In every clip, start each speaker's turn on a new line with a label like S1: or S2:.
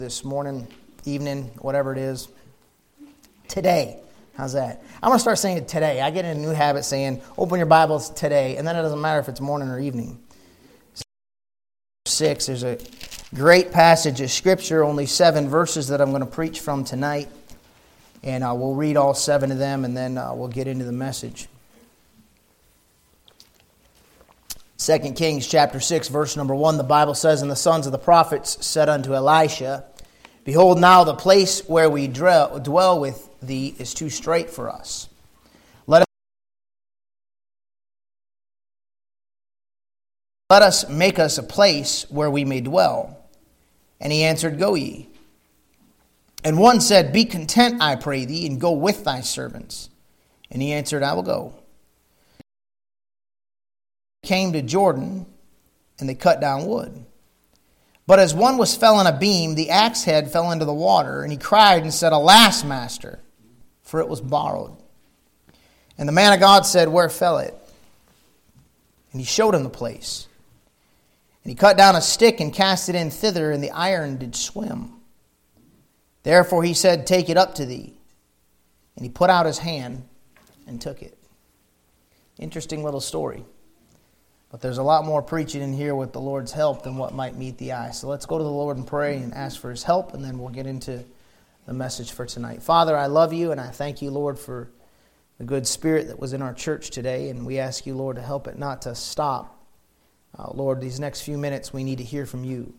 S1: this morning, evening, whatever it is. Today. How's that? I'm going to start saying it today. I get in a new habit saying, open your Bibles today, and then it doesn't matter if it's morning or evening. 6, there's a great passage of Scripture, only 7 verses that I'm going to preach from tonight. And we'll read all 7 of them, and then we'll get into the message. 2 Kings chapter 6, verse number 1, the Bible says, "And the sons of the prophets said unto Elisha, Behold, now the place where we dwell with thee is too strait for us. Let us make us a place where we may dwell. And he answered, Go ye. And one said, Be content, I pray thee, and go with thy servants. And he answered, I will go. Came to Jordan, and they cut down wood. But as one was felling a beam, the axe head fell into the water, and he cried and said, Alas, master, for it was borrowed. And the man of God said, Where fell it? And he showed him the place. And he cut down a stick and cast it in thither, and the iron did swim. Therefore he said, Take it up to thee. And he put out his hand and took it. Interesting little story. But there's a lot more preaching in here with the Lord's help than what might meet the eye. So let's go to the Lord and pray and ask for His help, and then we'll get into the message for tonight. Father, I love you, and I thank you, Lord, for the good spirit that was in our church today. And we ask you, Lord, to help it not to stop. Lord, these next few minutes we need to hear from you.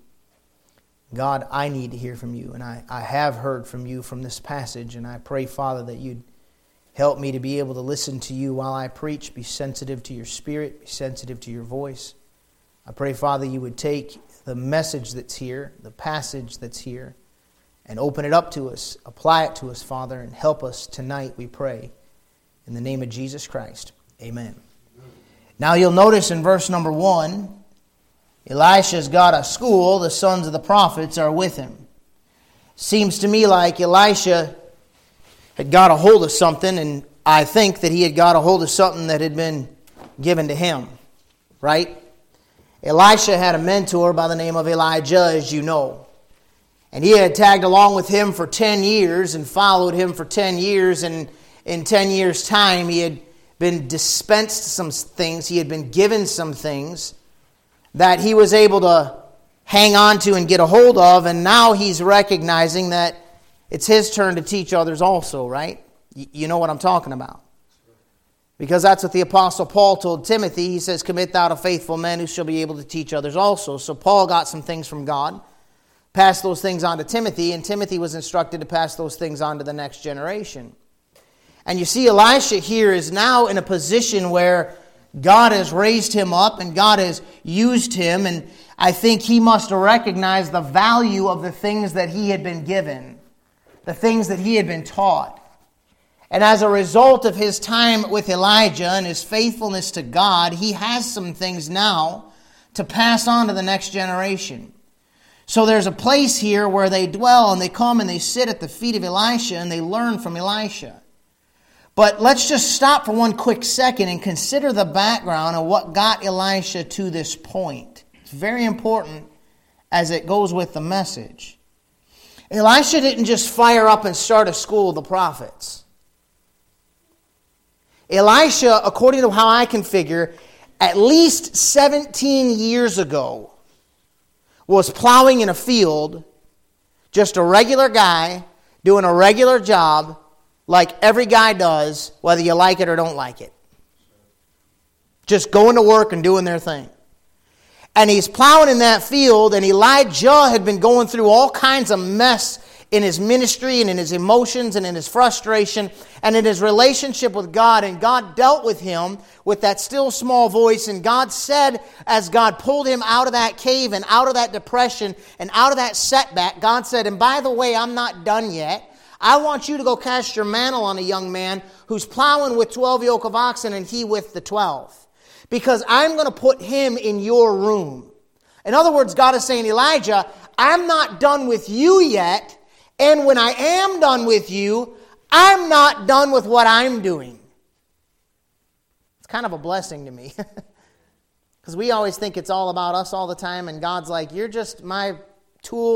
S1: God, I need to hear from you, and I have heard from you from this passage, and I pray, Father, that you'd help me to be able to listen to you while I preach, be sensitive to your spirit, be sensitive to your voice. I pray, Father, you would take the message that's here, the passage that's here, and open it up to us, apply it to us, Father, and help us tonight, we pray. In the name of Jesus Christ, amen. Now you'll notice in verse number 1, Elisha's got a school, the sons of the prophets are with him. Seems to me like Elisha had got a hold of something, and I think that he had got a hold of something that had been given to him, right? Elisha had a mentor by the name of Elijah, as you know. And he had tagged along with him for 10 years and followed him for 10 years, and in 10 years' time he had been dispensed some things, he had been given some things that he was able to hang on to and get a hold of, and now he's recognizing that it's his turn to teach others also, right? You know what I'm talking about. Because that's what the Apostle Paul told Timothy. He says, Commit thou to faithful men who shall be able to teach others also. So Paul got some things from God, passed those things on to Timothy, and Timothy was instructed to pass those things on to the next generation. And you see, Elisha here is now in a position where God has raised him up and God has used him, and I think he must recognize the value of the things that he had been given, the things that he had been taught. And as a result of his time with Elijah and his faithfulness to God, he has some things now to pass on to the next generation. So there's a place here where they dwell, and they come and they sit at the feet of Elisha and they learn from Elisha. But let's just stop for one quick second and consider the background of what got Elisha to this point. It's very important as it goes with the message. Elisha didn't just fire up and start a school of the prophets. Elisha, according to how I can figure, at least 17 years ago, was plowing in a field, just a regular guy doing a regular job like every guy does, whether you like it or don't like it. Just going to work and doing their thing. And he's plowing in that field, and Elijah had been going through all kinds of mess in his ministry and in his emotions and in his frustration and in his relationship with God. And God dealt with him with that still small voice. And God said, as God pulled him out of that cave and out of that depression and out of that setback, God said, and by the way, I'm not done yet. I want you to go cast your mantle on a young man who's plowing with 12 yoke of oxen and he with the 12. Because I'm going to put him in your room. In other words, God is saying, Elijah, I'm not done with you yet. And when I am done with you, I'm not done with what I'm doing. It's kind of a blessing to me. Because we always think it's all about us all the time. And God's like, you're just my tool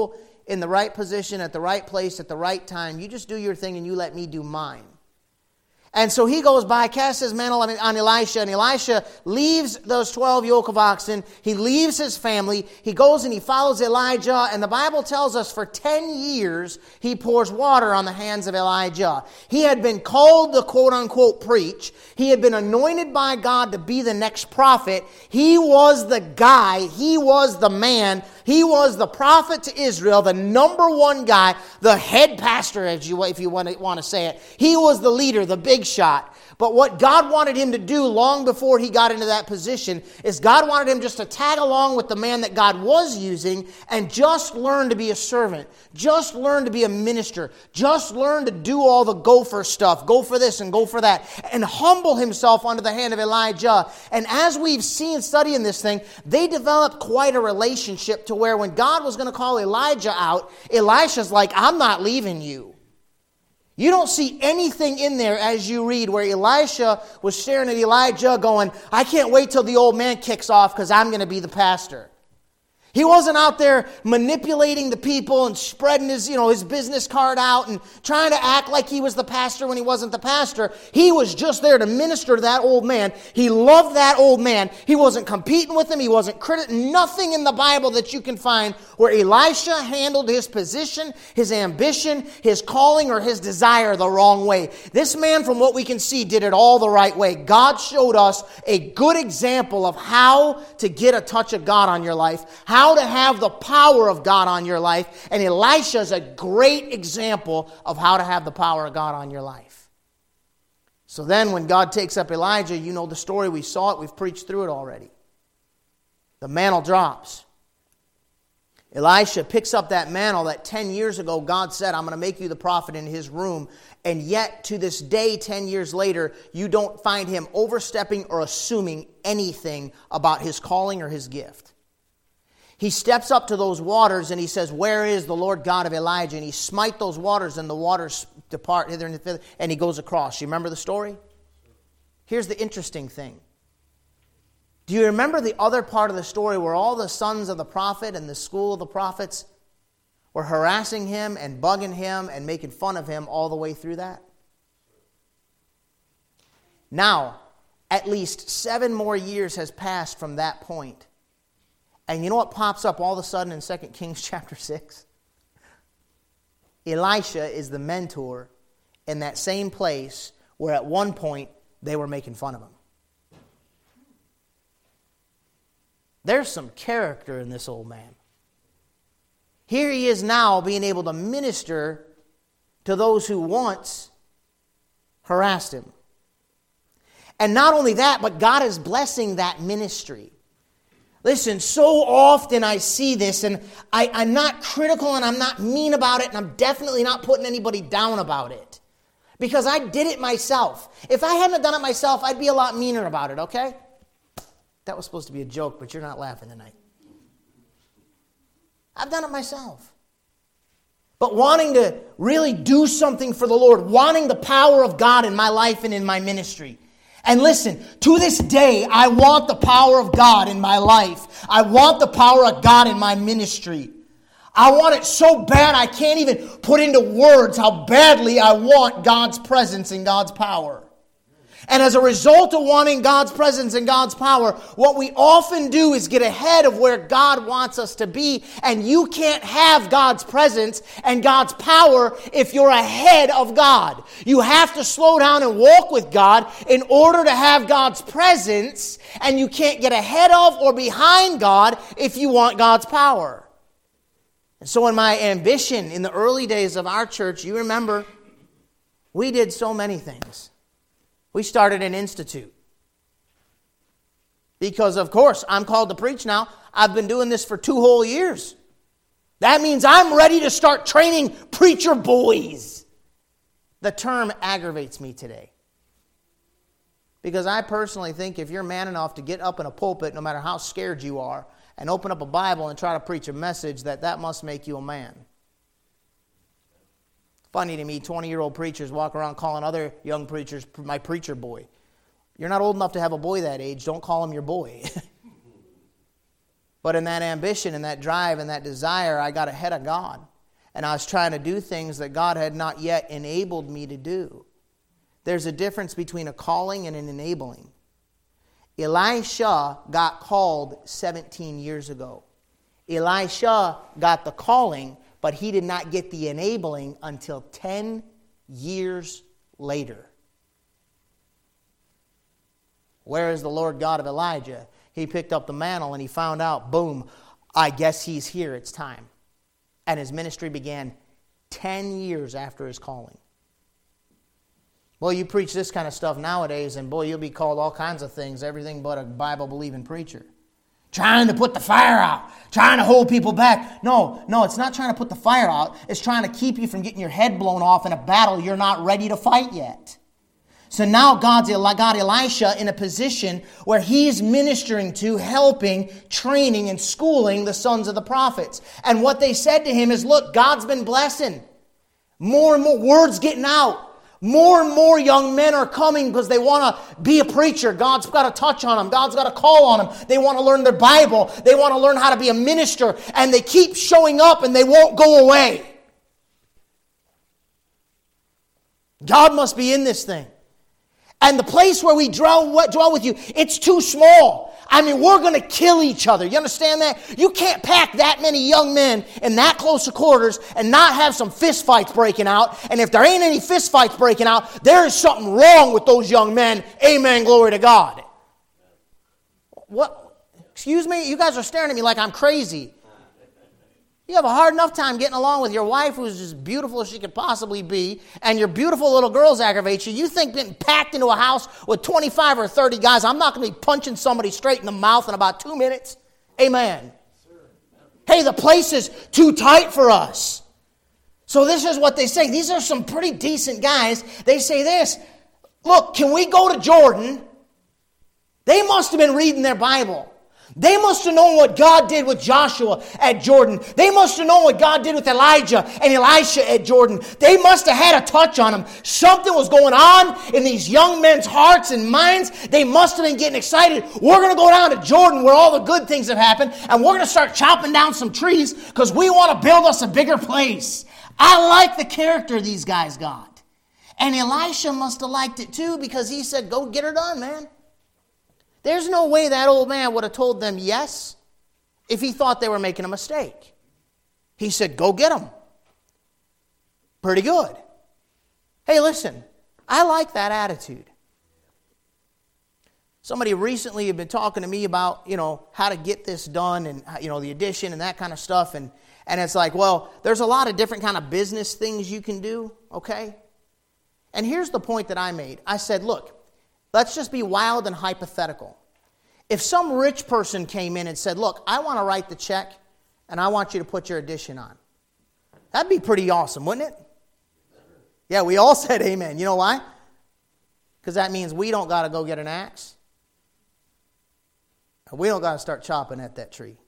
S1: in the right position, at the right place, at the right time. You just do your thing and you let me do mine. And so he goes by, casts his mantle on Elisha, and Elisha leaves those 12 yoke of oxen. He leaves his family. He goes and he follows Elijah, and the Bible tells us for 10 years he pours water on the hands of Elijah. He had been called to quote-unquote preach. He had been anointed by God to be the next prophet. He was the guy. He was the man. He was the prophet to Israel, the number one guy, the head pastor, if you want to say it. He was the leader, the big shot. But what God wanted him to do long before he got into that position is God wanted him just to tag along with the man that God was using and just learn to be a servant. Just learn to be a minister. Just learn to do all the gopher stuff. Go for this and go for that. And humble himself under the hand of Elijah. And as we've seen studying this thing, they developed quite a relationship to where when God was going to call Elijah out, Elisha's like, I'm not leaving you. You don't see anything in there as you read where Elisha was staring at Elijah going, I can't wait till the old man kicks off because I'm going to be the pastor. He wasn't out there manipulating the people and spreading his business card out and trying to act like he was the pastor when he wasn't the pastor. He was just there to minister to that old man. He loved that old man. He wasn't competing with him. He wasn't nothing in the Bible that you can find where Elisha handled his position, his ambition, his calling, or his desire the wrong way. This man, from what we can see, did it all the right way. God showed us a good example of how to get a touch of God on your life, how to have the power of God on your life. And Elisha is a great example of how to have the power of God on your life. So then when God takes up Elijah, you know the story. We saw it. We've preached through it already. The mantle drops. Elisha picks up that mantle that 10 years ago God said, I'm going to make you the prophet in his room. And yet to this day, 10 years later, you don't find him overstepping or assuming anything about his calling or his gift. He steps up to those waters and he says, where is the Lord God of Elijah? And he smite those waters and the waters depart hither and thither, and he goes across. You remember the story? Here's the interesting thing. Do you remember the other part of the story where all the sons of the prophet and the school of the prophets were harassing him and bugging him and making fun of him all the way through that? Now, at least 7 more years has passed from that point. And you know what pops up all of a sudden in 2 Kings chapter 6? Elisha is the mentor in that same place where at one point they were making fun of him. There's some character in this old man. Here he is now being able to minister to those who once harassed him. And not only that, but God is blessing that ministry. Listen, so often I see this, and I'm not critical and I'm not mean about it, and I'm definitely not putting anybody down about it. Because I did it myself. If I hadn't done it myself, I'd be a lot meaner about it, okay? That was supposed to be a joke, but you're not laughing tonight. I've done it myself. But wanting to really do something for the Lord, wanting the power of God in my life and in my ministry. And listen, to this day, I want the power of God in my life. I want the power of God in my ministry. I want it so bad I can't even put into words how badly I want God's presence and God's power. And as a result of wanting God's presence and God's power, what we often do is get ahead of where God wants us to be. And you can't have God's presence and God's power if you're ahead of God. You have to slow down and walk with God in order to have God's presence. And you can't get ahead of or behind God if you want God's power. And so in my ambition in the early days of our church, you remember, we did so many things. We started an institute. Because, of course, I'm called to preach now. I've been doing this for 2 whole years. That means I'm ready to start training preacher boys. The term aggravates me today. Because I personally think if you're man enough to get up in a pulpit, no matter how scared you are, and open up a Bible and try to preach a message, that must make you a man. Funny to me, 20-year-old preachers walk around calling other young preachers my preacher boy. You're not old enough to have a boy that age. Don't call him your boy. But in that ambition and that drive and that desire, I got ahead of God. and I was trying to do things that God had not yet enabled me to do. There's a difference between a calling and an enabling. Elisha got called 17 years ago. Elisha got the calling, but he did not get the enabling until 10 years later. Where is the Lord God of Elijah? He picked up the mantle and he found out, boom, I guess he's here, it's time. And his ministry began 10 years after his calling. Boy, you preach this kind of stuff nowadays, and boy, you'll be called all kinds of things, everything but a Bible-believing preacher. Trying to put the fire out, trying to hold people back. No, it's not trying to put the fire out. It's trying to keep you from getting your head blown off in a battle you're not ready to fight yet. So now God Elisha in a position where he's ministering to, helping, training, and schooling the sons of the prophets. And what they said to him is, look, God's been blessing. More and more words getting out. More and more young men are coming because they want to be a preacher. God's got a touch on them. God's got a call on them. They want to learn their Bible. They want to learn how to be a minister. And they keep showing up and they won't go away. God must be in this thing. And the place where we dwell with you, it's too small. I mean, we're going to kill each other. You understand that? You can't pack that many young men in that close of quarters and not have some fist fights breaking out. And if there ain't any fist fights breaking out, there is something wrong with those young men. Amen, glory to God. What? Excuse me? You guys are staring at me like I'm crazy. You have a hard enough time getting along with your wife who's as beautiful as she could possibly be, and your beautiful little girls aggravate you. You think getting packed into a house with 25 or 30 guys, I'm not going to be punching somebody straight in the mouth in about 2 minutes? Amen. Hey, the place is too tight for us. So this is what they say. These are some pretty decent guys. They say this, look, can we go to Jordan? They must have been reading their Bible. They must have known what God did with Joshua at Jordan. They must have known what God did with Elijah and Elisha at Jordan. They must have had a touch on them. Something was going on in these young men's hearts and minds. They must have been getting excited. We're going to go down to Jordan where all the good things have happened, and we're going to start chopping down some trees because we want to build us a bigger place. I like the character these guys got. And Elisha must have liked it too because he said, go get her done, man. There's no way that old man would have told them yes if he thought they were making a mistake. He said, go get them. Pretty good. Hey, listen, I like that attitude. Somebody recently had been talking to me about, how to get this done and, the addition and that kind of stuff. And it's like, well, there's a lot of different kind of business things you can do, okay? And here's the point that I made. I said, look, let's just be wild and hypothetical. If some rich person came in and said, look, I want to write the check and I want you to put your addition on. That'd be pretty awesome, wouldn't it? Yeah, we all said amen. You know why? Because that means we don't got to go get an axe. We don't got to start chopping at that tree.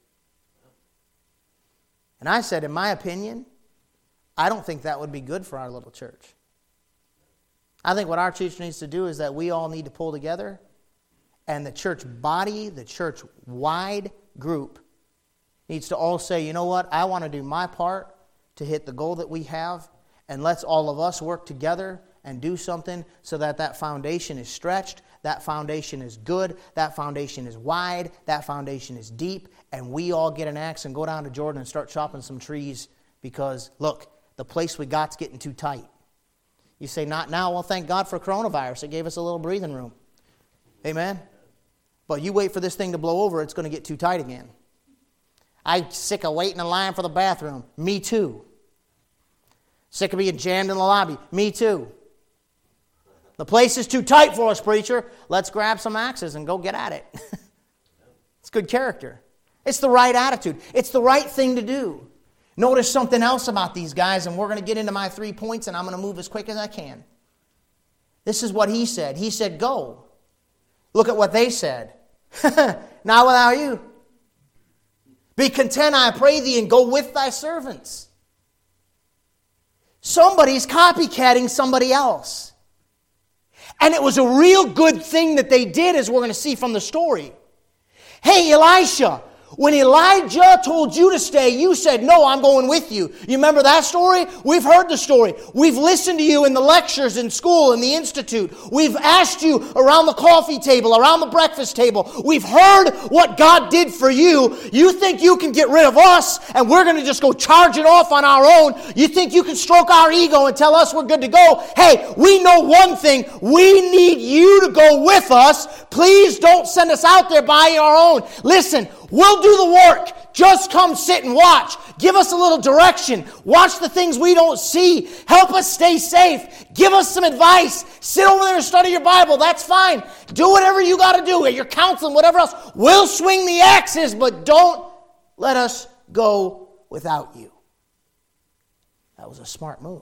S1: And I said, in my opinion, I don't think that would be good for our little church. I think what our church needs to do is that we all need to pull together, and the church body, the church-wide group needs to all say, you know what, I want to do my part to hit the goal that we have, and let's all of us work together and do something so that that foundation is stretched, that foundation is good, that foundation is wide, that foundation is deep, and we all get an axe and go down to Jordan and start chopping some trees because, look, the place we got's getting too tight. You say, not now. Well, thank God for coronavirus. It gave us a little breathing room. Amen? But you wait for this thing to blow over, it's going to get too tight again. I'm sick of waiting in line for the bathroom. Me too. Sick of being jammed in the lobby. Me too. The place is too tight for us, preacher. Let's grab some axes and go get at it. It's good character. It's the right attitude. It's the right thing to do. Notice something else about these guys, and we're going to get into my 3 points, and I'm going to move as quick as I can. This is what he said. He said, go. Look at what they said. Not without you. Be content, I pray thee, and go with thy servants. Somebody's copycatting somebody else. And it was a real good thing that they did, as we're going to see from the story. Hey, Elisha, When Elijah told you to stay, you said, no, I'm going with you. You remember that story? We've heard the story. We've listened to you in the lectures in school, in the institute. We've asked you around the coffee table, around the breakfast table. We've heard what God did for you. You think you can get rid of us and we're going to just go charge it off on our own? You think you can stroke our ego and tell us we're good to go? Hey, we know one thing. We need you to go with us. Please don't send us out there by our own. Listen, we'll do the work. Just come sit and watch. Give us a little direction. Watch the things we don't see. Help us stay safe. Give us some advice. Sit over there and study your Bible. That's fine. Do whatever you got to do. Your counseling, whatever else. We'll swing the axes, but don't let us go without you. That was a smart move.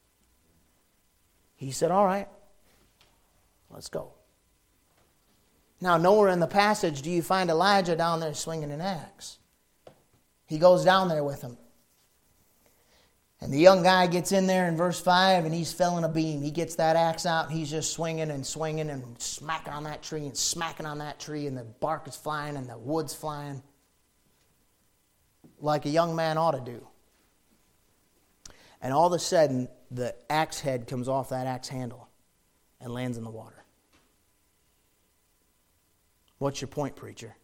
S1: He said, all right, let's go. Now, nowhere in the passage do you find Elijah down there swinging an axe. He goes down there with him. And the young guy gets in there in verse 5 and he's felling a beam. He gets that axe out and he's just swinging and smacking on that tree and smacking on that tree, and the bark is flying and the wood's flying like a young man ought to do. And all of a sudden, the axe head comes off that axe handle and lands in the water. What's your point, preacher?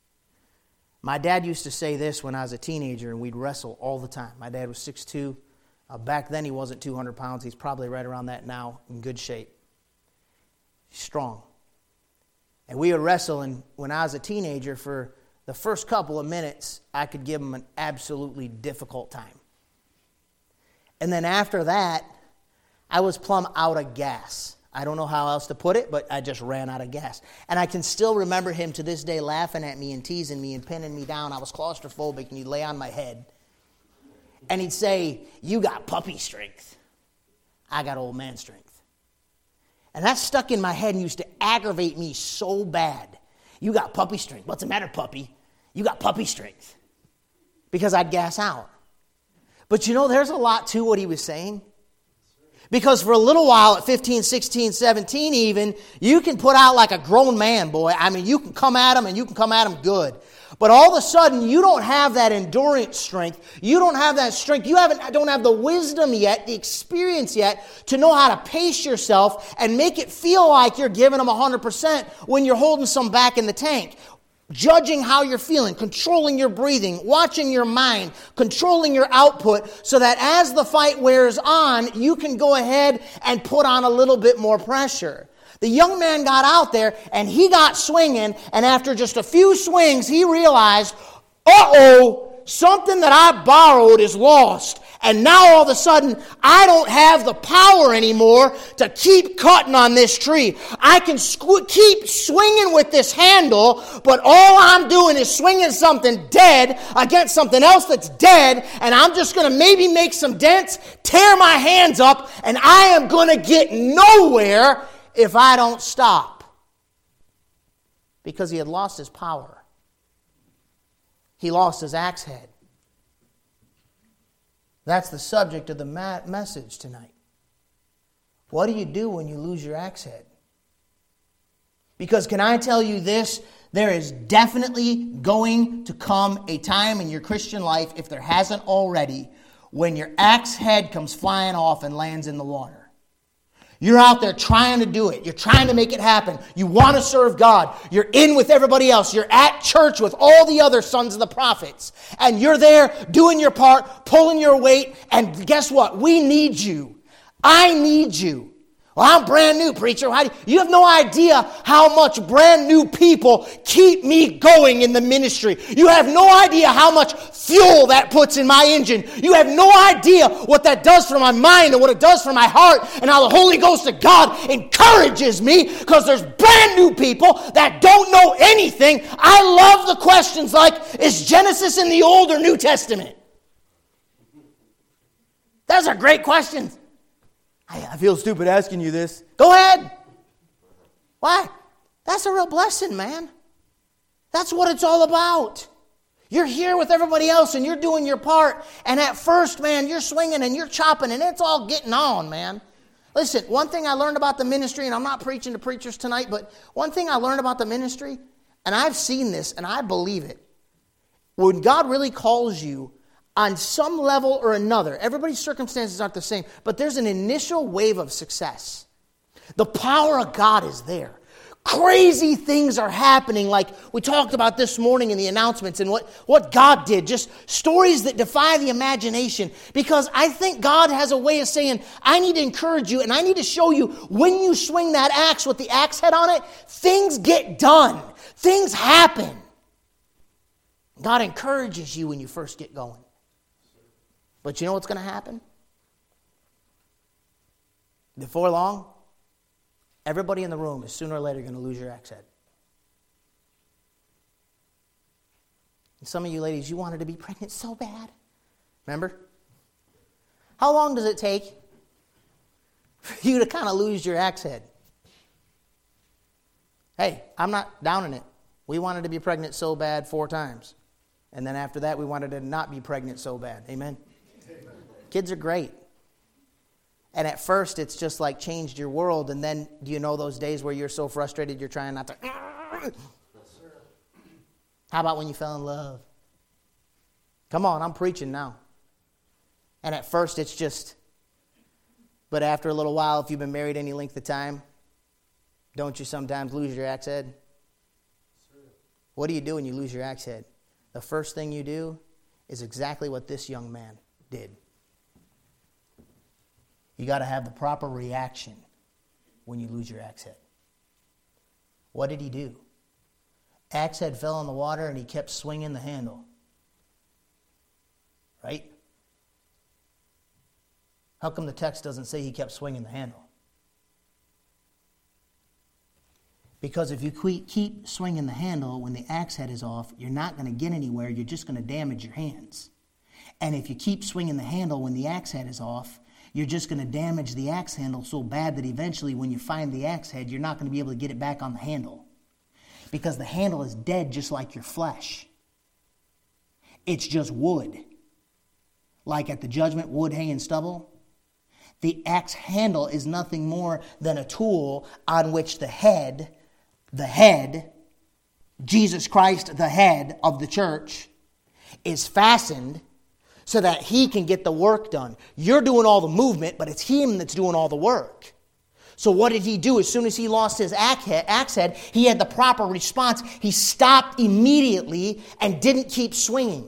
S1: My dad used to say this when I was a teenager, and we'd wrestle all the time. My dad was 6'2". Back then, he wasn't 200 pounds. He's probably right around that now, in good shape. He's strong. And we would wrestle, and when I was a teenager, for the first couple of minutes, I could give him an absolutely difficult time. And then after that, I was plumb out of gas. I don't know how else to put it, but I just ran out of gas. And I can still remember him to this day laughing at me and teasing me and pinning me down. I was claustrophobic, and he'd lay on my head. And he'd say, you got puppy strength. I got old man strength. And that stuck in my head and used to aggravate me so bad. You got puppy strength. What's the matter, puppy? You got puppy strength. Because I'd gas out. But you know, there's a lot to what he was saying. Because for a little while, at 15, 16, 17 even, you can put out like a grown man, boy. I mean, you can come at him and you can come at him good. But all of a sudden, you don't have that endurance strength. You don't have that strength. You don't have the wisdom yet, the experience yet, to know how to pace yourself and make it feel like you're giving them 100% when you're holding some back in the tank. Judging how you're feeling, controlling your breathing, watching your mind, controlling your output, so that as the fight wears on, you can go ahead and put on a little bit more pressure. The young man got out there and he got swinging, and after just a few swings, he realized, something that I borrowed is lost. And now all of a sudden, I don't have the power anymore to keep cutting on this tree. I can keep swinging with this handle, but all I'm doing is swinging something dead against something else that's dead, and I'm just going to maybe make some dents, tear my hands up, and I am going to get nowhere if I don't stop. Because he had lost his power. He lost his axe head. That's the subject of the message tonight. What do you do when you lose your axe head? Because can I tell you this? There is definitely going to come a time in your Christian life, if there hasn't already, when your axe head comes flying off and lands in the water. You're out there trying to do it. You're trying to make it happen. You want to serve God. You're in with everybody else. You're at church with all the other sons of the prophets. And you're there doing your part, pulling your weight. And guess what? We need you. I need you. Well, I'm brand new, preacher. You have no idea how much brand new people keep me going in the ministry. You have no idea how much fuel that puts in my engine. You have no idea what that does for my mind and what it does for my heart, and how the Holy Ghost of God encourages me, because there's brand new people that don't know anything. I love the questions like, is Genesis in the Old or New Testament? Those are great questions. I feel stupid asking you this. Go ahead. Why? That's a real blessing, man. That's what it's all about. You're here with everybody else and you're doing your part. And at first, man, you're swinging and you're chopping and it's all getting on, man. Listen, one thing I learned about the ministry, and I'm not preaching to preachers tonight, but one thing I learned about the ministry, and I've seen this and I believe it, when God really calls you on some level or another, everybody's circumstances aren't the same, but there's an initial wave of success. The power of God is there. Crazy things are happening, like we talked about this morning in the announcements and what God did. Just stories that defy the imagination. Because I think God has a way of saying, I need to encourage you and I need to show you when you swing that axe with the axe head on it, things get done. Things happen. God encourages you when you first get going. But you know what's going to happen? Before long, everybody in the room is sooner or later going to lose your axe head. And some of you ladies, you wanted to be pregnant so bad. Remember? How long does it take for you to kind of lose your axe head? Hey, I'm not downing it. We wanted to be pregnant so bad 4 times. And then after that, we wanted to not be pregnant so bad. Amen? Amen. Kids are great. And at first, it's just like changed your world. And then, do you know those days where you're so frustrated you're trying not to... Yes, sir. How about when you fell in love? Come on, I'm preaching now. And at first, it's just... But after a little while, if you've been married any length of time, don't you sometimes lose your axe head? Sir. What do you do when you lose your axe head? The first thing you do is exactly what this young man did. You got to have the proper reaction when you lose your axe head. What did he do? Axe head fell in the water and he kept swinging the handle. Right? How come the text doesn't say he kept swinging the handle? Because if you keep swinging the handle when the axe head is off, you're not going to get anywhere. You're just going to damage your hands. And if you keep swinging the handle when the axe head is off, you're just going to damage the axe handle so bad that eventually when you find the axe head, you're not going to be able to get it back on the handle. Because the handle is dead just like your flesh. It's just wood. Like at the judgment, wood, hay, and stubble. The axe handle is nothing more than a tool on which the head, Jesus Christ, the head of the church, is fastened so that he can get the work done. You're doing all the movement, but it's him that's doing all the work. So what did he do? As soon as he lost his axe head, he had the proper response. He stopped immediately and didn't keep swinging.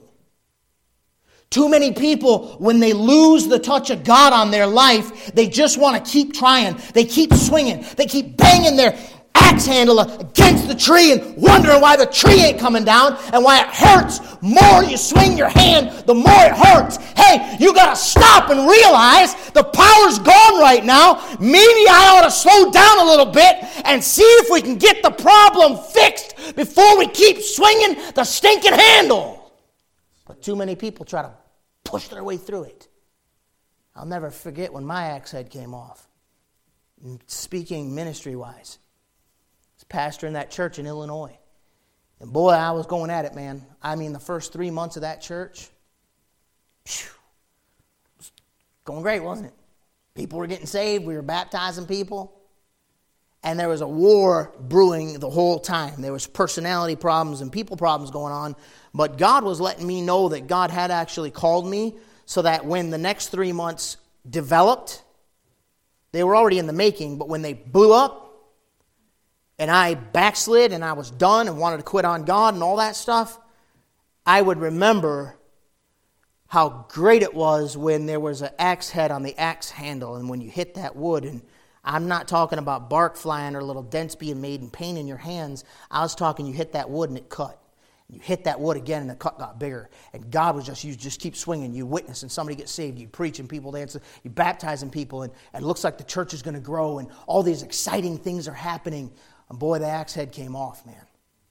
S1: Too many people, when they lose the touch of God on their life, they just want to keep trying. They keep swinging. They keep banging their axe handle against the tree and wondering why the tree ain't coming down and why it hurts. More you swing your hand, the more it hurts. Hey, you got to stop and realize the power's gone right now. Maybe I ought to slow down a little bit and see if we can get the problem fixed before we keep swinging the stinking handle. But too many people try to push their way through it. I'll never forget when my axe head came off. Speaking ministry-wise. Pastor in that church in Illinois. And boy, I was going at it, man. I mean, the first 3 months of that church, it was going great, wasn't it? People were getting saved. We were baptizing people. And there was a war brewing the whole time. There was personality problems and people problems going on. But God was letting me know that God had actually called me so that when the next 3 months developed, they were already in the making, but when they blew up, and I backslid and I was done and wanted to quit on God and all that stuff, I would remember how great it was when there was an axe head on the axe handle and when you hit that wood. And I'm not talking about bark flying or little dents being made and pain in your hands. I was talking you hit that wood and it cut. You hit that wood again and the cut got bigger. And God was you just keep swinging. You witness and somebody gets saved. You preach and people dance. You baptizing people and it looks like the church is going to grow and all these exciting things are happening. And boy, the axe head came off, man.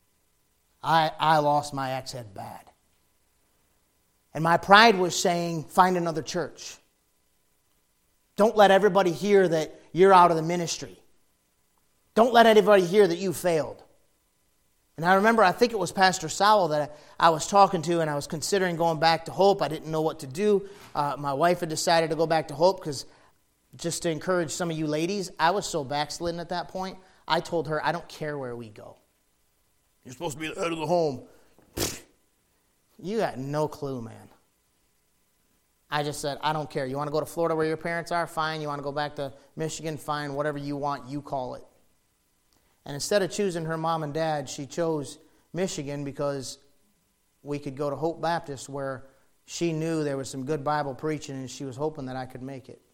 S1: I lost my axe head bad. And my pride was saying, find another church. Don't let everybody hear that you're out of the ministry. Don't let anybody hear that you failed. And I remember, I think it was Pastor Sowell that I was talking to, and I was considering going back to Hope. I didn't know what to do. My wife had decided to go back to Hope because, just to encourage some of you ladies, I was so backslidden at that point. I told her, I don't care where we go. You're supposed to be the head of the home. You got no clue, man. I just said, I don't care. You want to go to Florida where your parents are? Fine. You want to go back to Michigan? Fine. Whatever you want, you call it. And instead of choosing her mom and dad, she chose Michigan because we could go to Hope Baptist where she knew there was some good Bible preaching and she was hoping that I could make it.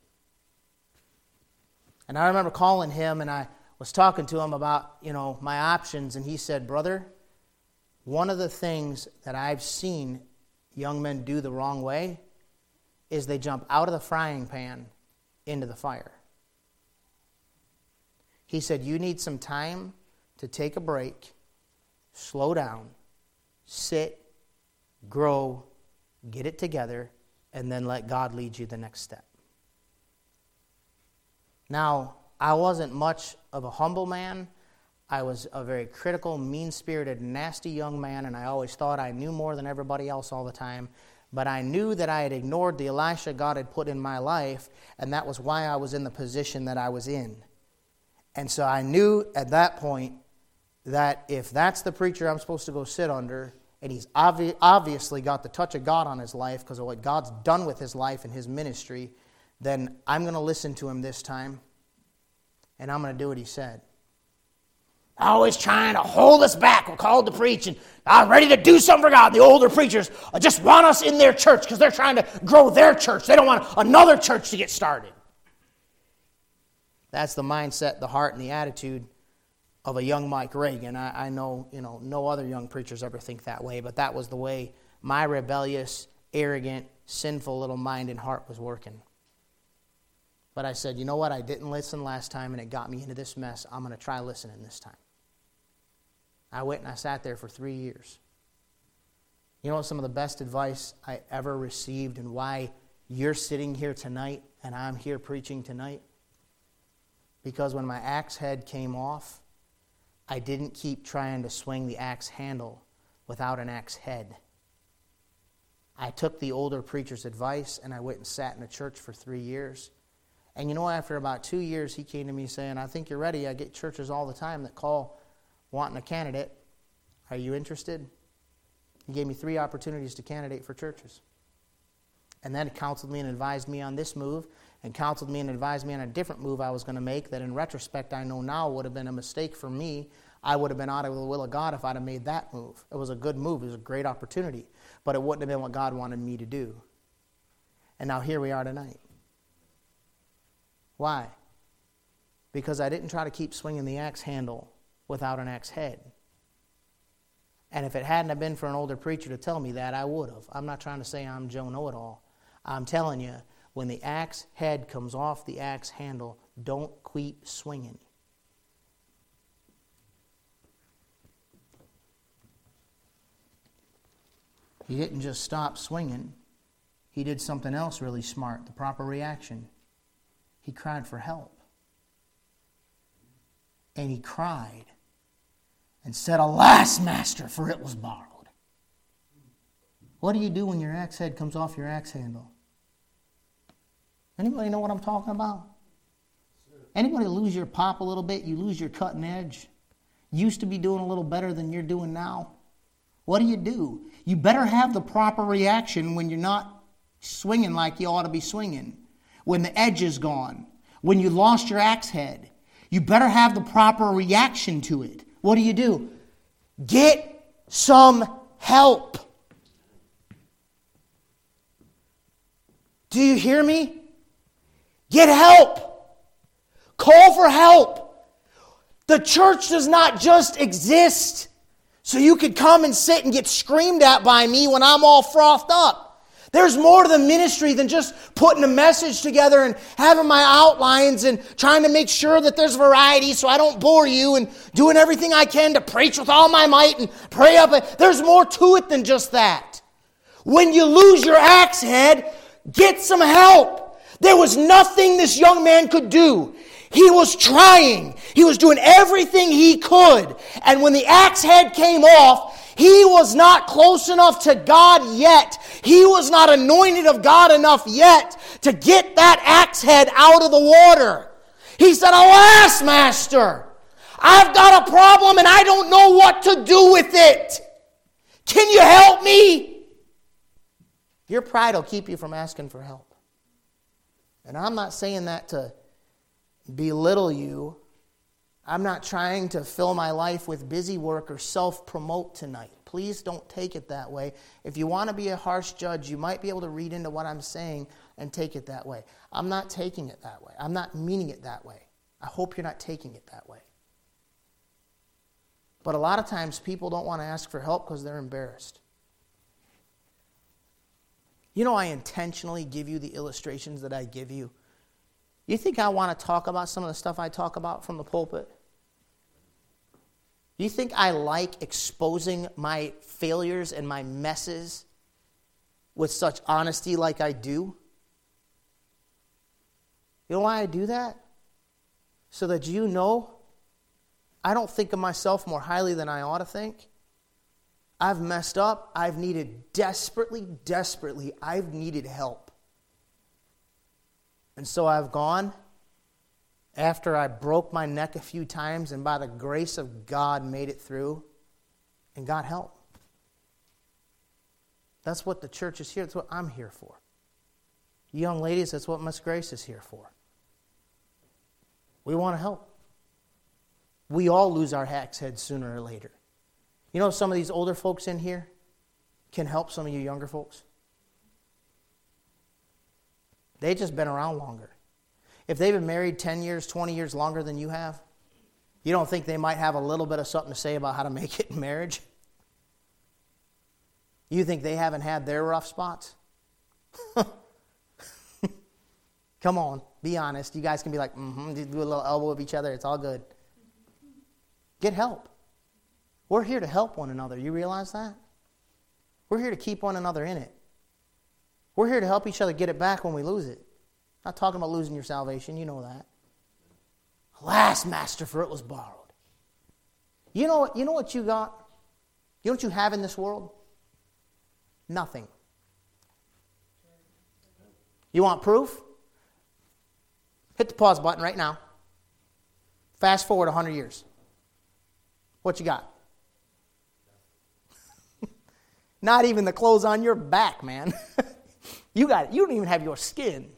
S1: And I remember calling him and I was talking to him about, my options, and he said, brother, one of the things that I've seen young men do the wrong way is they jump out of the frying pan into the fire. He said, you need some time to take a break, slow down, sit, grow, get it together, and then let God lead you the next step. Now, I wasn't much of a humble man. I was a very critical, mean-spirited, nasty young man, and I always thought I knew more than everybody else all the time. But I knew that I had ignored the Elisha God had put in my life, and that was why I was in the position that I was in. And so I knew at that point that if that's the preacher I'm supposed to go sit under, and he's obviously got the touch of God on his life because of what God's done with his life and his ministry, then I'm going to listen to him this time, and I'm going to do what he said. Always trying to hold us back. We're called to preach, and I'm ready to do something for God. The older preachers just want us in their church because they're trying to grow their church. They don't want another church to get started. That's the mindset, the heart, and the attitude of a young Mike Reagan. I know, no other young preachers ever think that way, but that was the way my rebellious, arrogant, sinful little mind and heart was working. But I said, you know what? I didn't listen last time, and it got me into this mess. I'm going to try listening this time. I went and I sat there for 3 years. You know some of the best advice I ever received and why you're sitting here tonight and I'm here preaching tonight? Because when my axe head came off, I didn't keep trying to swing the axe handle without an axe head. I took the older preacher's advice and I went and sat in a church for 3 years. And after about 2 years, he came to me saying, I think you're ready. I get churches all the time that call wanting a candidate. Are you interested? He gave me 3 opportunities to candidate for churches. And then counseled me and advised me on this move, and counseled me and advised me on a different move I was going to make that in retrospect I know now would have been a mistake for me. I would have been out of the will of God if I'd have made that move. It was a good move. It was a great opportunity. But it wouldn't have been what God wanted me to do. And now here we are tonight. Why? Because I didn't try to keep swinging the axe handle without an axe head. And if it hadn't have been for an older preacher to tell me that, I would have. I'm not trying to say I'm Joe Know-It-All. I'm telling you, when the axe head comes off the axe handle, don't keep swinging. He didn't just stop swinging. He did something else really smart, the proper reaction. He cried for help. And he cried and said, Alas, master, for it was borrowed. What do you do when your axe head comes off your axe handle? Anybody know what I'm talking about? Anybody lose your pop a little bit? You lose your cutting edge? Used to be doing a little better than you're doing now? What do? You better have the proper reaction when you're not swinging like you ought to be swinging. When the edge is gone. When you lost your axe head. You better have the proper reaction to it. What do? Get some help. Do you hear me? Get help. Call for help. The church does not just exist so you could come and sit and get screamed at by me when I'm all frothed up. There's more to the ministry than just putting a message together and having my outlines and trying to make sure that there's variety so I don't bore you and doing everything I can to preach with all my might and pray up. There's more to it than just that. When you lose your axe head, get some help. There was nothing this young man could do. He was trying. He was doing everything he could. And when the axe head came off, he was not close enough to God yet. He was not anointed of God enough yet to get that axe head out of the water. He said, Alas, master, I've got a problem and I don't know what to do with it. Can you help me? Your pride will keep you from asking for help. And I'm not saying that to belittle you. I'm not trying to fill my life with busy work or self-promote tonight. Please don't take it that way. If you want to be a harsh judge, you might be able to read into what I'm saying and take it that way. I'm not taking it that way. I'm not meaning it that way. I hope you're not taking it that way. But a lot of times people don't want to ask for help because they're embarrassed. You know, I intentionally give you the illustrations that I give you. You think I want to talk about some of the stuff I talk about from the pulpit? You think I like exposing my failures and my messes with such honesty like I do? You know why I do that? So that you know I don't think of myself more highly than I ought to think. I've messed up. I've needed desperately, I've needed help. And so I've gone after I broke my neck a few times and by the grace of God made it through and got help. That's what the church is here. That's what I'm here for. You young ladies, that's what Miss Grace is here for. We want to help. We all lose our axe heads sooner or later. You know, some of these older folks in here can help some of you younger folks. They've just been around longer. If they've been married 10 years, 20 years longer than you have, you don't think they might have a little bit of something to say about how to make it in marriage? You think they haven't had their rough spots? Come on, be honest. You guys can be like, do a little elbow of each other. It's all good. Get help. We're here to help one another. You realize that? We're here to keep one another in it. We're here to help each other get it back when we lose it. Not talking about losing your salvation. You know that. Alas, master, for it was borrowed. You know what you got? You know what you have in this world? Nothing. You want proof? Hit the pause button right now. Fast forward 100 years. What you got? Not even the clothes on your back, man. You don't even have your skin.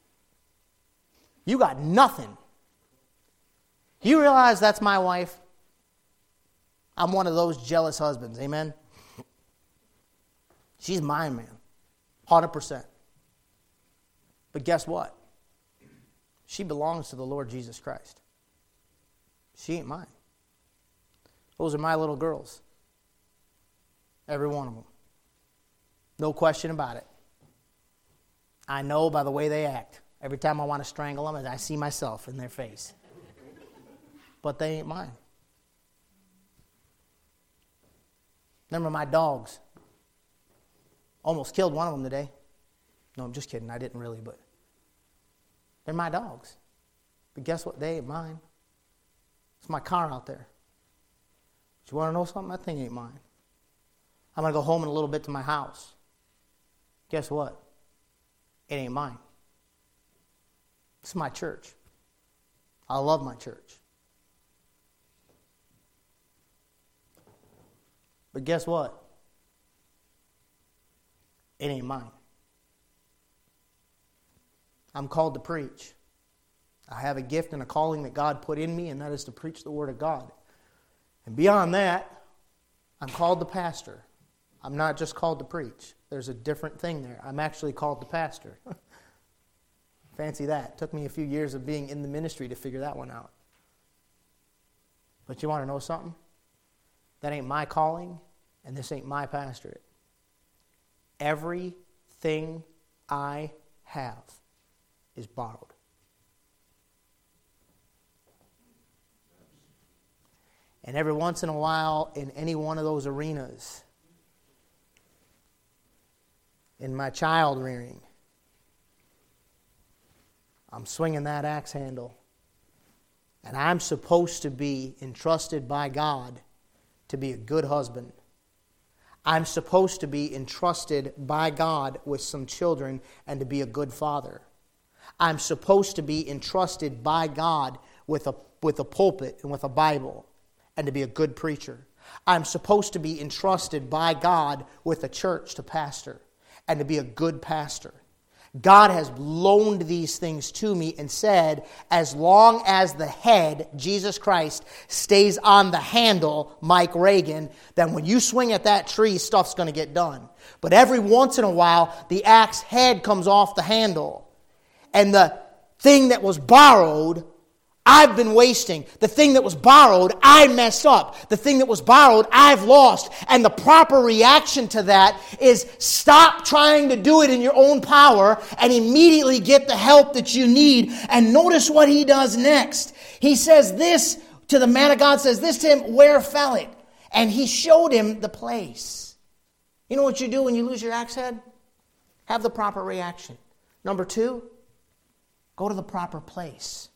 S1: You got nothing. You realize that's my wife? I'm one of those jealous husbands, amen? She's mine, man. 100%. But guess what? She belongs to the Lord Jesus Christ. She ain't mine. Those are my little girls. Every one of them. No question about it. I know by the way they act. Every time I want to strangle them, I see myself in their face. But they ain't mine. Remember my dogs. Almost killed one of them today. No, I'm just kidding. I didn't really, but they're my dogs. But guess what? They ain't mine. It's my car out there. But you want to know something? That thing ain't mine. I'm going to go home in a little bit to my house. Guess what? It ain't mine. It's my church. I love my church. But guess what? It ain't mine. I'm called to preach. I have a gift and a calling that God put in me, and that is to preach the Word of God. And beyond that, I'm called to pastor. I'm not just called to preach. There's a different thing there. I'm actually called to pastor. Fancy that. It took me a few years of being in the ministry to figure that one out. But you want to know something? That ain't my calling, and this ain't my pastorate. Everything I have is borrowed. And every once in a while, in any one of those arenas, in my child rearing, I'm swinging that axe handle. And I'm supposed to be entrusted by God to be a good husband. I'm supposed to be entrusted by God with some children and to be a good father. I'm supposed to be entrusted by God with a pulpit and with a Bible and to be a good preacher. I'm supposed to be entrusted by God with a church to pastor. and to be a good pastor. God has loaned these things to me and said, as long as the head, Jesus Christ, stays on the handle, Mike Reagan, then when you swing at that tree, stuff's going to get done. But every once in a while, the axe head comes off the handle. And the thing that was borrowed, I've been wasting. The thing that was borrowed, I messed up. The thing that was borrowed, I've lost. And the proper reaction to that is stop trying to do it in your own power and immediately get the help that you need. And notice what he does next. He says this to the man of God, says this to him, where fell it? And he showed him the place. You know what you do when you lose your axe head? Have the proper reaction. Number 2, go to the proper place.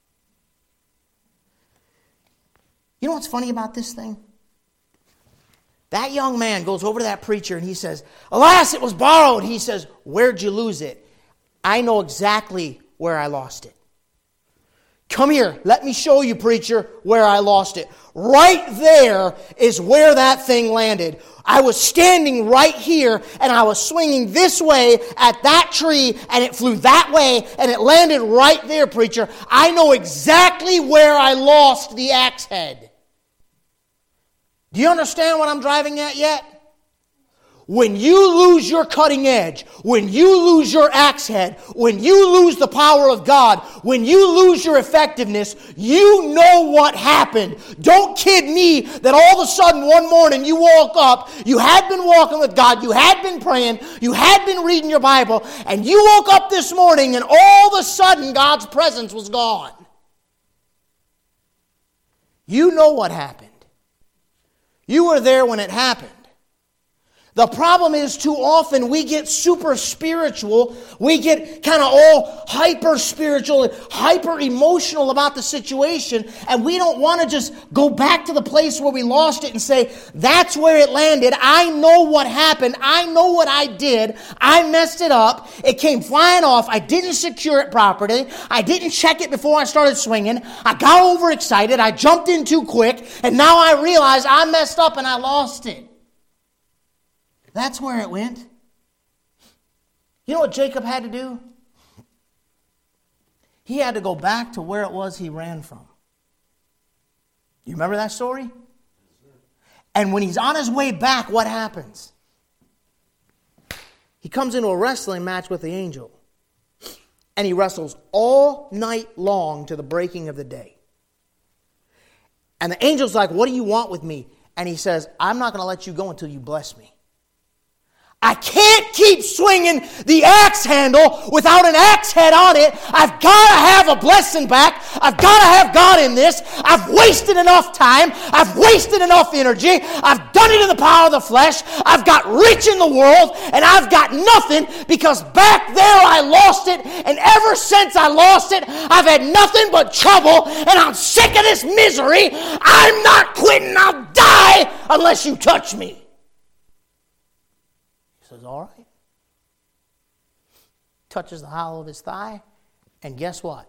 S1: You know what's funny about this thing? That young man goes over to that preacher and he says, alas, it was borrowed. He says, where'd you lose it? I know exactly where I lost it. Come here, let me show you, preacher, where I lost it. Right there is where that thing landed. I was standing right here and I was swinging this way at that tree and it flew that way and it landed right there, preacher. I know exactly where I lost the axe head. Do you understand what I'm driving at yet? When you lose your cutting edge, when you lose your axe head, when you lose the power of God, when you lose your effectiveness, you know what happened. Don't kid me that all of a sudden one morning you woke up, you had been walking with God, you had been praying, you had been reading your Bible, and you woke up this morning and all of a sudden God's presence was gone. You know what happened. You were there when it happened. The problem is too often we get super spiritual. We get kind of all hyper spiritual and hyper emotional about the situation. And we don't want to just go back to the place where we lost it and say, that's where it landed. I know what happened. I know what I did. I messed it up. It came flying off. I didn't secure it properly. I didn't check it before I started swinging. I got overexcited. I jumped in too quick. And now I realize I messed up and I lost it. That's where it went. You know what Jacob had to do? He had to go back to where it was he ran from. You remember that story? And when he's on his way back, what happens? He comes into a wrestling match with the angel. And he wrestles all night long to the breaking of the day. And the angel's like, what do you want with me? And he says, I'm not going to let you go until you bless me. I can't keep swinging the axe handle without an axe head on it. I've got to have a blessing back. I've got to have God in this. I've wasted enough time. I've wasted enough energy. I've done it in the power of the flesh. I've got rich in the world and I've got nothing because back there I lost it. And ever since I lost it, I've had nothing but trouble and I'm sick of this misery. I'm not quitting. I'll die unless you touch me. Says, all right. Touches the hollow of his thigh, and guess what?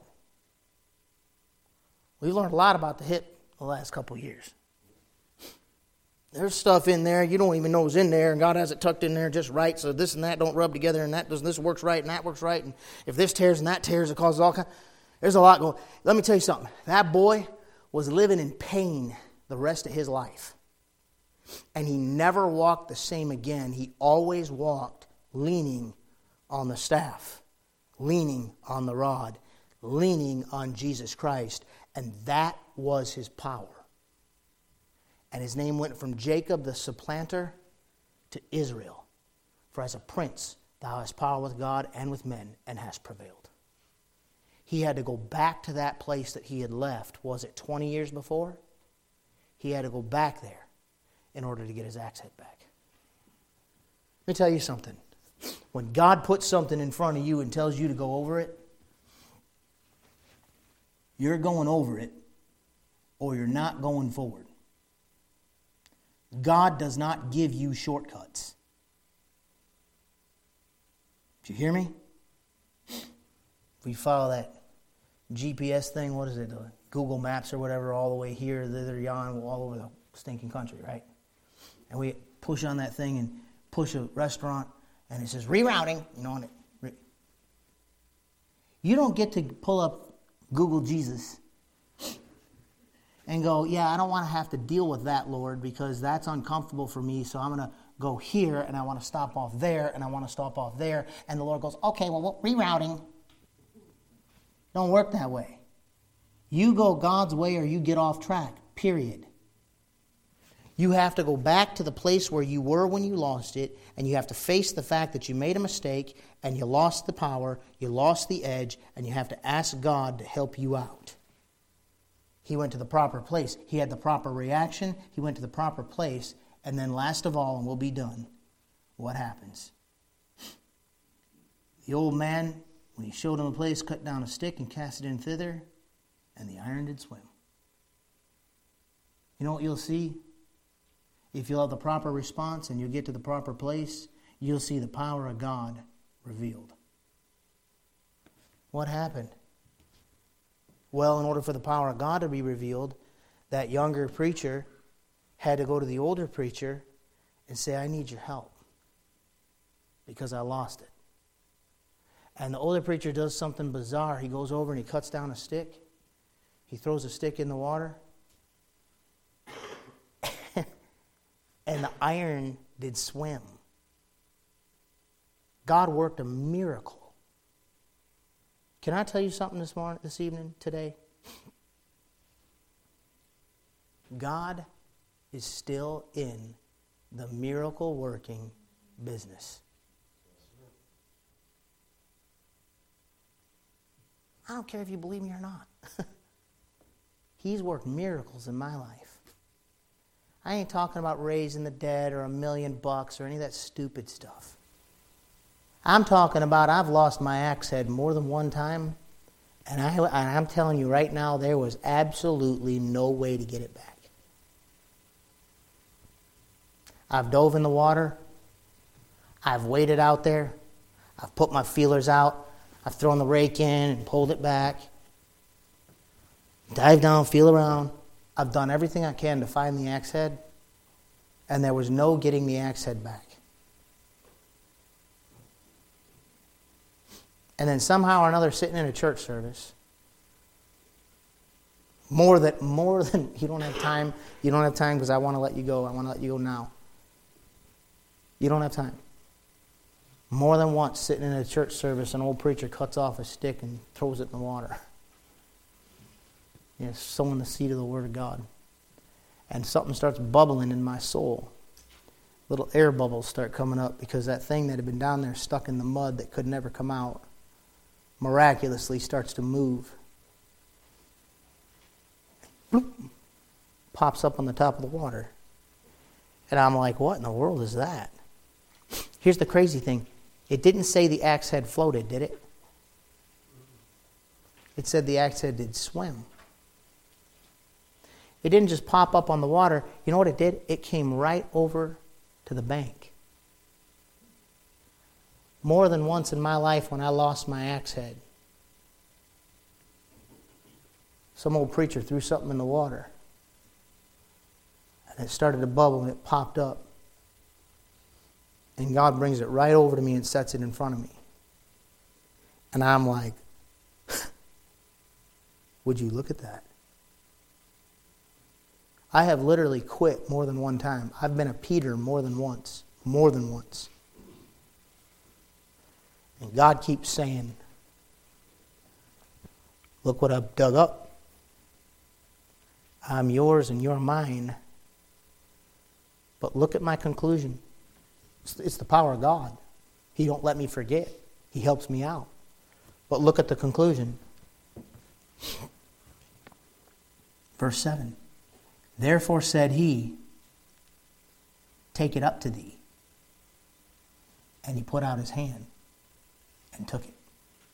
S1: We've learned a lot about the hip the last couple of years. There's stuff in there you don't even know is in there, and God has it tucked in there just right, so this and that don't rub together, and that doesn't. This works right, and that works right, and if this tears and that tears, it causes all kinds. There's a lot going. Let me tell you something. That boy was living in pain the rest of his life. And he never walked the same again. He always walked leaning on the staff, leaning on the rod, leaning on Jesus Christ. And that was his power. And his name went from Jacob the supplanter to Israel. For as a prince thou hast power with God and with men, and hast prevailed. He had to go back to that place that he had left. Was it 20 years before? He had to go back there in order to get his axe head back. Let me tell you something. When God puts something in front of you and tells you to go over it, you're going over it or you're not going forward. God does not give you shortcuts. Did you hear me? If we follow that GPS thing, what is it? Google Maps or whatever, all the way here, thither, yon, all over the stinking country, right? And we push on that thing and push a restaurant, And it says rerouting, and you don't get to pull up Google Jesus and go, yeah, I don't want to have to deal with that, Lord, because that's uncomfortable for me, so I'm going to go here, and I want to stop off there, and I want to stop off there. And the Lord goes, okay, well, rerouting. Don't work that way. You go God's way or you get off track, period. You have to go back to the place where you were when you lost it, and you have to face the fact that you made a mistake, and you lost the power, you lost the edge, and you have to ask God to help you out. He went to the proper place. He had the proper reaction. He went to the proper place. And then last of all, and we'll be done, what happens? The old man, when he showed him a place, cut down a stick and cast it in thither, and the iron did swim. You know what you'll see? If you'll have the proper response and you'll get to the proper place, you'll see the power of God revealed. What happened? Well, in order for the power of God to be revealed, that younger preacher had to go to the older preacher and say, I need your help because I lost it. And the older preacher does something bizarre. He goes over and he cuts down a stick. He throws a stick in the water. And the iron did swim. God worked a miracle. Can I tell you something this evening, today? God is still in the miracle working business. I don't care if you believe me or not. He's worked miracles in my life. I ain't talking about raising the dead or $1 million or any of that stupid stuff. I'm talking about I've lost my axe head more than one time, and I'm telling you right now, there was absolutely no way to get it back. I've dove in the water. I've waded out there. I've put my feelers out. I've thrown the rake in and pulled it back. Dive down, feel around. I've done everything I can to find the axe head, and there was no getting the axe head back. And then somehow or another, sitting in a church service, more than you don't have time because I want to let you go. I want to let you go now. You don't have time. More than once, sitting in a church service, an old preacher cuts off a stick and throws it in the water. Sowing the seed of the Word of God. And something starts bubbling in my soul. Little air bubbles start coming up because that thing that had been down there stuck in the mud that could never come out miraculously starts to move. Bloop, pops up on the top of the water. And I'm like, what in the world is that? Here's the crazy thing. It didn't say the axe head floated, did it? It said the axe head did swim. It didn't just pop up on the water. You know what it did? It came right over to the bank. More than once in my life when I lost my axe head, some old preacher threw something in the water. And it started to bubble and it popped up. And God brings it right over to me and sets it in front of me. And I'm like, would you look at that? I have literally quit more than one time. I've been a Peter more than once. More than once. And God keeps saying, look what I've dug up. I'm yours and you're mine. But look at my conclusion. It's the power of God. He don't let me forget. He helps me out. But look at the conclusion. Verse 7. Therefore said he, take it up to thee. And he put out his hand and took it.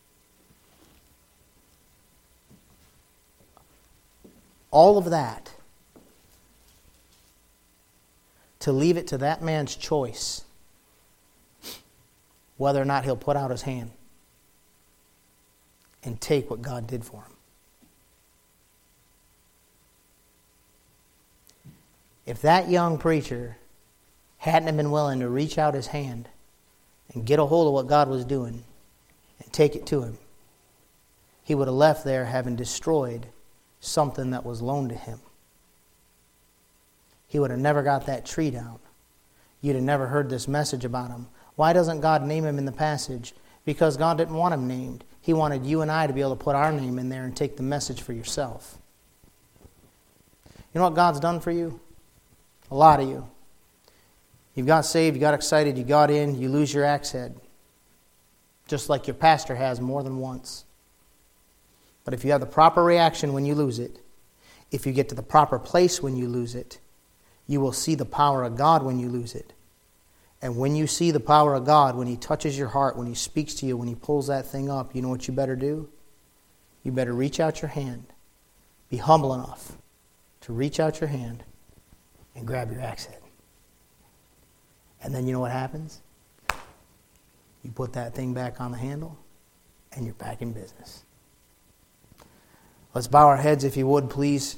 S1: All of that to leave it to that man's choice whether or not he'll put out his hand and take what God did for him. If that young preacher hadn't been willing to reach out his hand and get a hold of what God was doing and take it to him, he would have left there having destroyed something that was loaned to him. He would have never got that tree down. You'd have never heard this message about him. Why doesn't God name him in the passage? Because God didn't want him named. He wanted you and I to be able to put our name in there and take the message for yourself. You know what God's done for you? A lot of you. You got saved, you got excited, you got in, you lose your axe head. Just like your pastor has more than once. But if you have the proper reaction when you lose it, if you get to the proper place when you lose it, you will see the power of God when you lose it. And when you see the power of God, when He touches your heart, when He speaks to you, when He pulls that thing up, you know what you better do? You better reach out your hand. Be humble enough to reach out your hand and grab your axe head. And then you know what happens? You put that thing back on the handle and you're back in business. Let's bow our heads if you would, please.